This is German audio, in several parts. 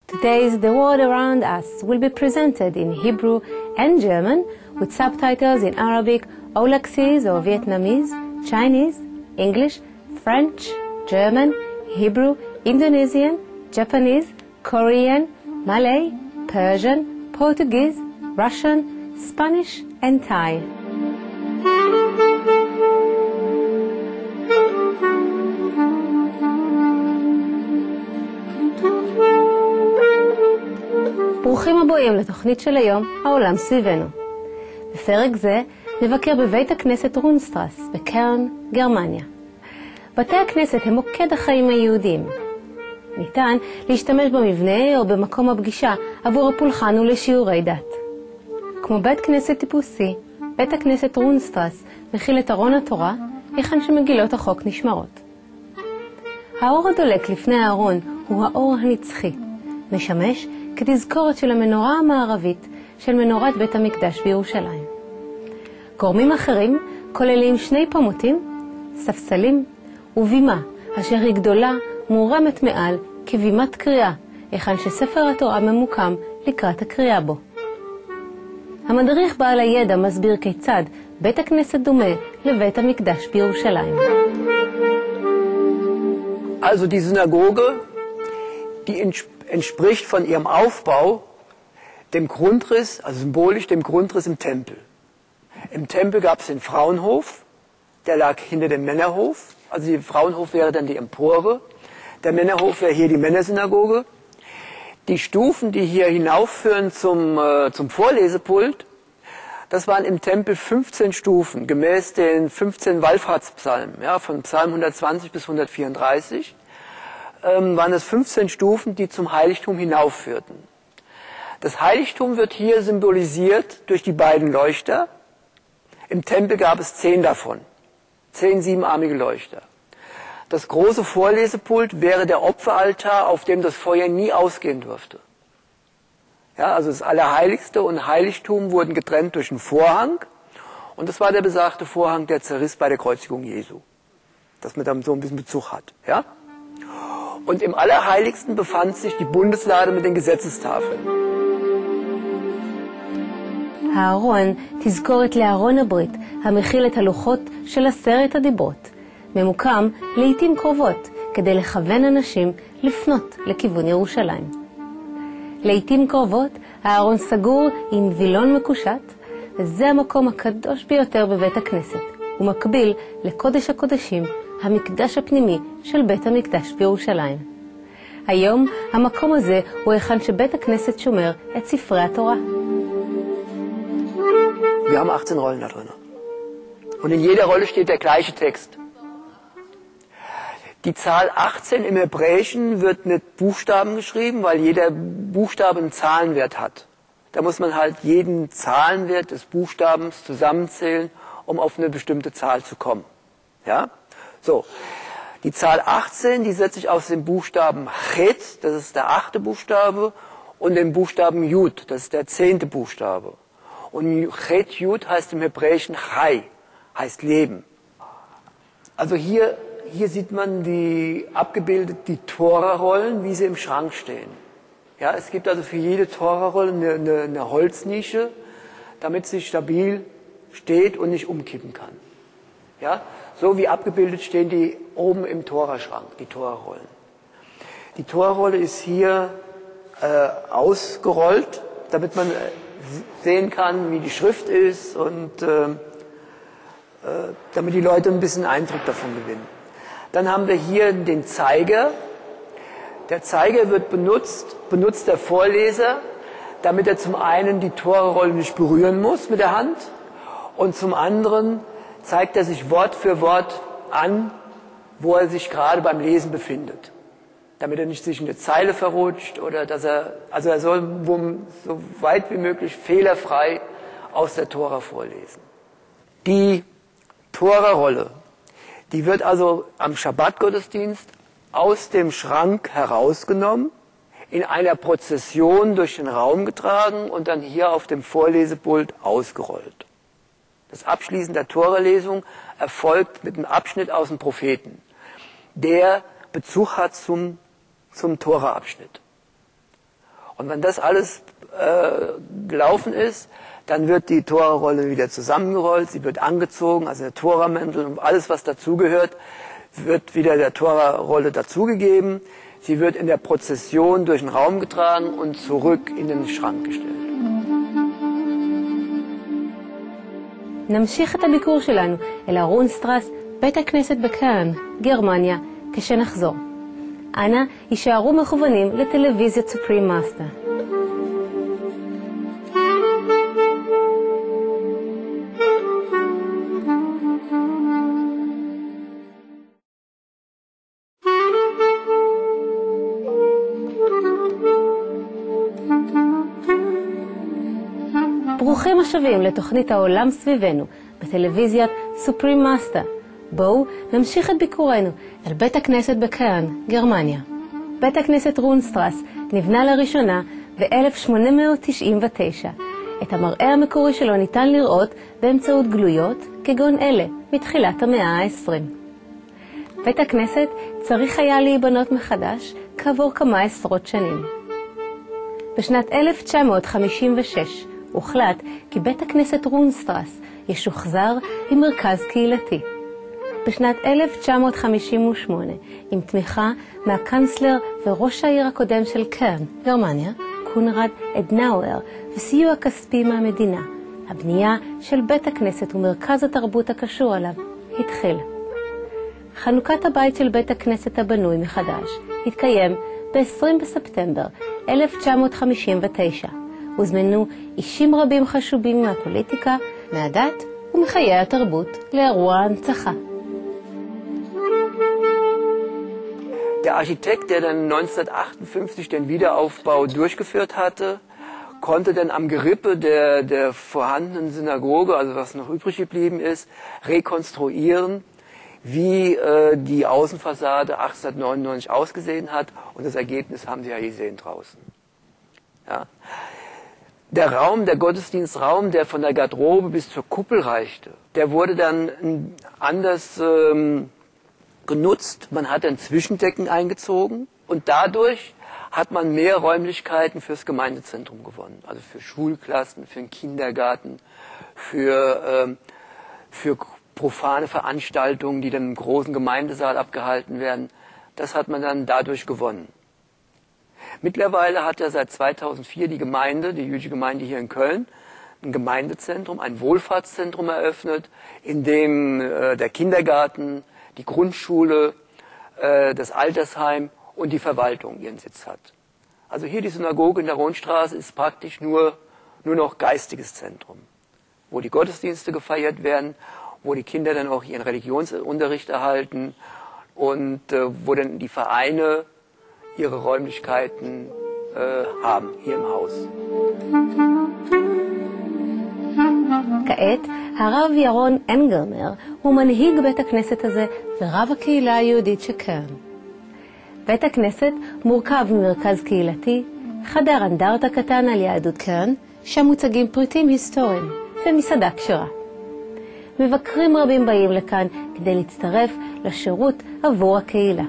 Today's The World Around Us will be presented in Hebrew and German with subtitles in Arabic, Aulaxese or Vietnamese, Chinese, English, French, German, Hebrew, Indonesian, Japanese, Korean, Malay, Persian, Portuguese, Russian, Spanish and Thai. ברוכים הבאים לתוכנית של היום, העולם סביבנו. בפרק זה נבקר בבית הכנסת רונסטרס בקרן, גרמניה. בתי הכנסת הם מוקד החיים היהודיים. ניתן להשתמש במבנה או במקום הפגישה עבור הפולחן ולשיעורי דת. כמו בית כנסת טיפוסי, בית הכנסת רונסטרס מכיל את ארון התורה, היכן שמגילות החוק נשמרות. האור הדולק לפני הארון הוא האור הנצחי, משמש כתזכורת של המנורה המערבית של מנורת בית המקדש בירושלים. גורמים אחרים כוללים שני פמוטים, ספסלים ובימה, אשר היא גדולה מורמת מעל כבימת קריאה, היכן שספר התורה ממוקם לקראת הקריאה בו. המדריך בעל הידע מסביר כיצד בית הכנסת דומה לבית המקדש בירושלים. Also die Synagoge, die entspricht von ihrem Aufbau dem Grundriss, also symbolisch dem Grundriss im Tempel. Im Tempel gab es den Frauenhof, der lag hinter dem Männerhof. Also der Frauenhof wäre dann die Empore, der Männerhof wäre hier die Männersynagoge. Die Stufen, die hier hinaufführen zum Vorlesepult, das waren im Tempel 15 Stufen, gemäß den 15 Wallfahrtspsalmen, ja, von Psalm 120 bis 134. Waren es 15 Stufen, die zum Heiligtum hinaufführten. Das Heiligtum wird hier symbolisiert durch die beiden Leuchter. Im Tempel gab es 10 davon, 10 siebenarmige Leuchter. Das große Vorlesepult wäre der Opferaltar, auf dem das Feuer nie ausgehen durfte. Ja, also das Allerheiligste und Heiligtum wurden getrennt durch einen Vorhang. Und das war der besagte Vorhang, der zerriss bei der Kreuzigung Jesu. Dass man dann so ein bisschen Bezug hat. Ja? Und im Allerheiligsten befand sich die Bundeslade mit den Gesetzestafeln. הארון תזכורת לארון הברית המכיל את הלוחות של 10 הדיברות. ממוקם לעתים קרובות כדי לכוון אנשים לפנות לכיוון ירושלים. לעתים קרובות הארון סגור עם וילון מקושט, וזה המקום הקדוש ביותר בבית הכנסת, ומקביל לקודש הקודשים, המקדש הפנימי של בית המקדש בירושלים. היום המקום הזה הוא היכן שבית הכנסת שומר את ספרי התורה. Wir haben 18 Rollen da drin. Und in jeder Rolle steht der gleiche Text. Die Zahl 18 im Hebräischen wird mit Buchstaben geschrieben, weil jeder Buchstabe einen Zahlenwert hat. Da muss man halt jeden Zahlenwert des Buchstabens zusammenzählen, um auf eine bestimmte Zahl zu kommen. Ja? So. Die Zahl 18, die setzt sich aus dem Buchstaben Chet, das ist der 8. Buchstabe, und dem Buchstaben Yud, das ist der 10. Buchstabe. Und Chet Yud heißt im Hebräischen Chai, heißt Leben. Also hier sieht man abgebildet die Tora-Rollen, wie sie im Schrank stehen. Ja, es gibt also für jede Tora-Rolle eine Holznische, damit sie stabil steht und nicht umkippen kann. Ja, so wie abgebildet stehen die oben im Tora-Schrank, die Tora-Rollen. Die Tora-Rolle ist hier ausgerollt, damit man sehen kann, wie die Schrift ist und damit die Leute ein bisschen Eindruck davon gewinnen. Dann haben wir hier den Zeiger. Der Zeiger wird benutzt der Vorleser, damit er zum einen die Tora-Rolle nicht berühren muss mit der Hand und zum anderen zeigt er sich Wort für Wort an, wo er sich gerade beim Lesen befindet. Damit er nicht sich in eine Zeile verrutscht oder er soll so weit wie möglich fehlerfrei aus der Tora vorlesen. Die Tora-Rolle, die wird also am Schabbat-Gottesdienst aus dem Schrank herausgenommen, in einer Prozession durch den Raum getragen und dann hier auf dem Vorlesepult ausgerollt. Das Abschließen der Tora-Lesung erfolgt mit einem Abschnitt aus dem Propheten, der Bezug hat zum Tora-Abschnitt. Und wenn das alles gelaufen ist, dann wird die Tora-Rolle wieder zusammengerollt, sie wird angezogen, also der Tora-Mäntel und alles, was dazugehört, wird wieder der Tora-Rolle dazugegeben. Sie wird in der Prozession durch den Raum getragen und zurück in den Schrank gestellt. נמשיך את הביקור שלנו אל הרונסטרס, בית הכנסת בקרן, גרמניה, כשנחזור. אנא, יישארו מכוונים לטלוויזיית סופרים מאסטר. ברוכים השבים לתוכנית העולם סביבנו בטלוויזיית סופרים מאסטר. בואו נמשיך את ביקורנו אל בית הכנסת בקרן, גרמניה. בית הכנסת רונסטרס נבנה לראשונה ב-1899. את המראה המקורי שלו ניתן לראות באמצעות גלויות כגון אלה מתחילת המאה ה-20. בית הכנסת צריך היה להיבנות מחדש כעבור כמה עשרות שנים. בשנת 1956 הוחלט כי בית הכנסת רונסטרס ישוחזר עם מרכז קהילתי. בשנת 1958, עם תמיכה מהקנצלר וראש העיר הקודם של קרן, גרמניה, קונרד אדנאואר, וסיוע כספי מהמדינה, הבנייה של בית הכנסת ומרכז התרבות הקשור אליו התחיל. חנוכת הבית של בית הכנסת הבנוי מחדש התקיים ב-20 בספטמבר 1959. הוזמנו אישים רבים חשובים מהפוליטיקה, מהדת ומחיי התרבות לאירוע ההנצחה. Der Architekt, der dann 1958 den Wiederaufbau durchgeführt hatte, konnte dann am Gerippe der vorhandenen Synagoge, also was noch übrig geblieben ist, rekonstruieren, wie die Außenfassade 1899 ausgesehen hat. Und das Ergebnis haben Sie ja gesehen draußen. Ja. Der Raum, der Gottesdienstraum, der von der Garderobe bis zur Kuppel reichte, der wurde dann anders genutzt. Man hat dann Zwischendecken eingezogen und dadurch hat man mehr Räumlichkeiten fürs Gemeindezentrum gewonnen. Also für Schulklassen, für den Kindergarten, für profane Veranstaltungen, die dann im großen Gemeindesaal abgehalten werden. Das hat man dann dadurch gewonnen. Mittlerweile hat ja seit 2004 die jüdische Gemeinde hier in Köln, ein Gemeindezentrum, ein Wohlfahrtszentrum eröffnet, in dem der Kindergarten, die Grundschule, das Altersheim und die Verwaltung ihren Sitz hat. Also hier die Synagoge in der Rohnstraße ist praktisch nur noch geistiges Zentrum, wo die Gottesdienste gefeiert werden, wo die Kinder dann auch ihren Religionsunterricht erhalten und wo dann die Vereine ihre Räumlichkeiten haben, hier im Haus. כעת, הרב ירון אנגרמר הוא מנהיג בית הכנסת הזה ורב הקהילה היהודית שקרן. בית הכנסת מורכב ממרכז קהילתי, חדר אנדרטה קטן על יהדות קרן, שם מוצגים פריטים היסטוריים ומסעדה כשרה. מבקרים רבים באים לכאן כדי להצטרף לשירות עבור הקהילה.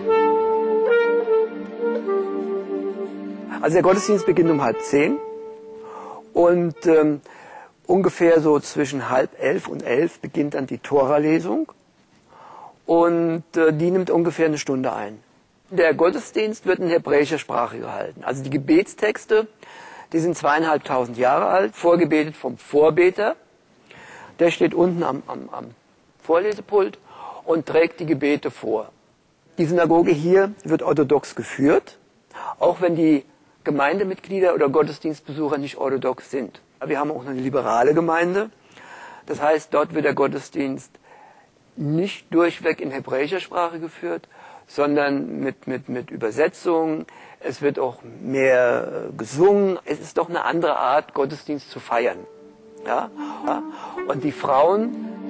Also der Gottesdienst beginnt um 10:30 und ungefähr so zwischen 10:30 und 11 beginnt dann die Tora-Lesung und die nimmt ungefähr eine Stunde ein. Der Gottesdienst wird in hebräischer Sprache gehalten. Also die Gebetstexte, die sind 2500 Jahre alt, vorgebetet vom Vorbeter. Der steht unten am Vorlesepult und trägt die Gebete vor. Die Synagoge hier wird orthodox geführt, auch wenn die Gemeindemitglieder oder Gottesdienstbesucher nicht orthodox sind. Wir haben auch eine liberale Gemeinde. Das heißt, dort wird der Gottesdienst nicht durchweg in hebräischer Sprache geführt, sondern mit Übersetzung. Es wird auch mehr gesungen. Es ist doch eine andere Art, Gottesdienst zu feiern. Ja? Und die Frauen...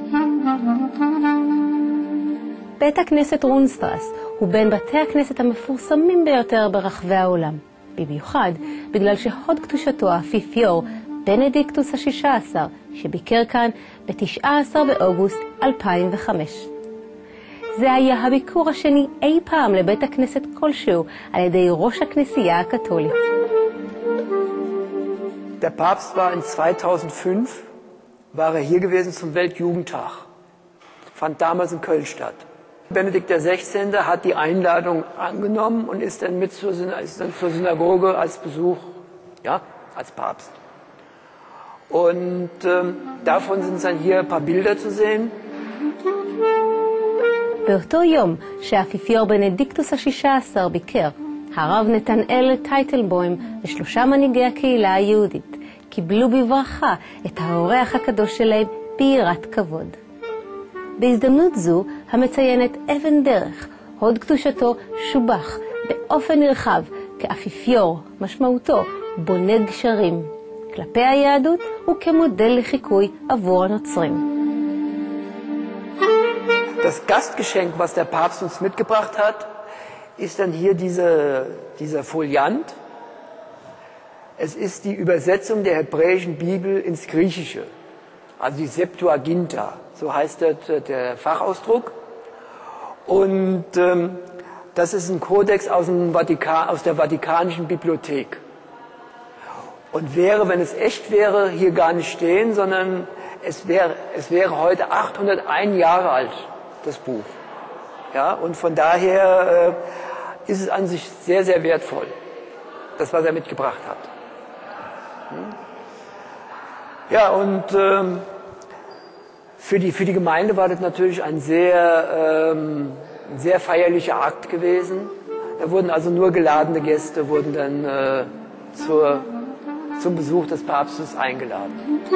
בית הכנסת רונסטרס הוא בין בתי הכנסת המפורסמים ביותר ברחבי העולם. במיוחד בגלל שהוד קדושתו האפיפיור בנדיקטוס ה-16 שביקר כאן ב-19 באוגוסט 2005. זה היה הביקור השני אי פעם לבית הכנסת כלשהו על ידי ראש הכנסייה הקתולית. Der Papst war in 2005, war er hier gewesen zum Weltjugendtag. Fand damals in Köln statt. Benedikt XVI. Hat die Einladung angenommen und ist dann zur Synagoge als Besuch, ja, als Papst. Und davon sind dann hier ein paar Bilder zu sehen. באותו יום שהאפיפיור בנדיקטוס ה-16 ביקר, הרב נתנאל טייטלבוים ושלושה מנהיגי הקהילה היהודית קיבלו בברכה את האורח הקדוש שלהם ביראת כבוד. בהזדמנות זו המציינת אבן דרך, הוד קדושתו שובח באופן נרחב כאפיפיור, משמעותו בונה גשרים כלפי היהדות וכמודל לחיקוי עבור הנוצרים. Das Gastgeschenk, was der Papst uns mitgebracht hat, ist dann hier dieser Foliant. Es ist die Übersetzung der hebräischen Bibel ins Griechische, also die Septuaginta, so heißt der Fachausdruck. Und das ist ein Kodex aus der Vatikanischen Bibliothek. Und wäre, wenn es echt wäre, hier gar nicht stehen, sondern es wäre heute 801 Jahre alt, das Buch. Ja, und von daher ist es an sich sehr, sehr wertvoll, das, was er mitgebracht hat. Ja, und für die Gemeinde war das natürlich ein sehr feierlicher Akt gewesen. Da wurden also nur geladene Gäste wurden dann zum Besuch des Papstes eingeladen.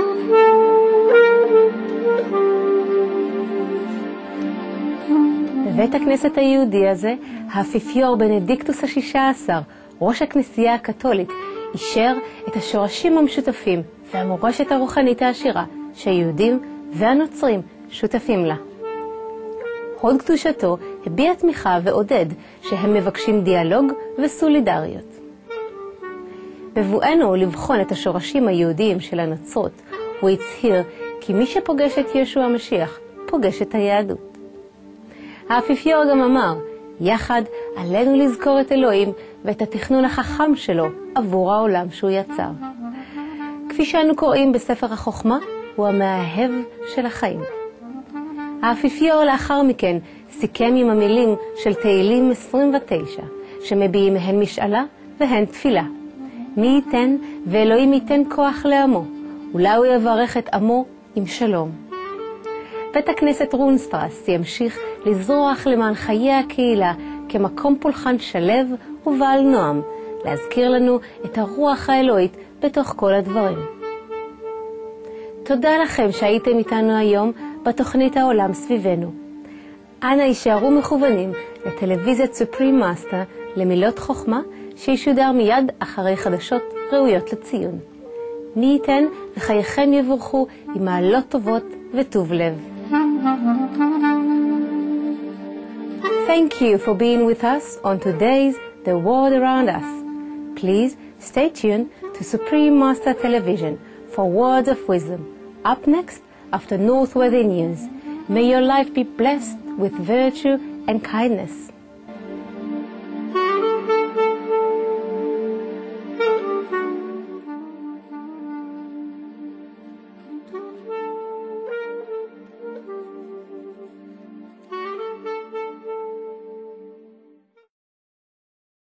בבית הכנסת היהודי הזה, האפיפיור בנדיקטוס ה-16, ראש הכנסייה הקתולית, אישר את השורשים המשותפים והמורשת הרוחנית העשירה שהיהודים והנוצרים שותפים לה. הוד קדושתו הביע תמיכה ועודד שהם מבקשים דיאלוג וסולידריות. בבואנו לבחון את השורשים היהודיים של הנצרות, הוא הצהיר כי מי שפוגש את ישוע המשיח פוגש את היהדות. האפיפיור גם אמר, יחד עלינו לזכור את אלוהים ואת התכנון החכם שלו עבור העולם שהוא יצר. כפי שאנו קוראים בספר החוכמה, הוא המאהב של החיים. האפיפיור לאחר מכן סיכם עם המילים של תהילים 29, שמביעים הן משאלה והן תפילה. מי ייתן ואלוהים ייתן כוח לעמו, אולי הוא יברך את עמו עם שלום. בית הכנסת רונסטרס ימשיך לזרוח למען חיי הקהילה כמקום פולחן שלב ובעל נועם, להזכיר לנו את הרוח האלוהית בתוך כל הדברים. תודה לכם שהייתם איתנו היום בתוכנית העולם סביבנו. אנא יישארו מכוונים לטלוויזיית סופרים מאסטר למילות חוכמה שישודר מיד אחרי חדשות ראויות לציון. מי ייתן וחייכם יבורכו עם מעלות טובות וטוב לב. Thank you for being with us on today's The World Around Us. Please stay tuned to Supreme Master Television for words of wisdom. Up next, after Northworthy News, may your life be blessed with virtue and kindness.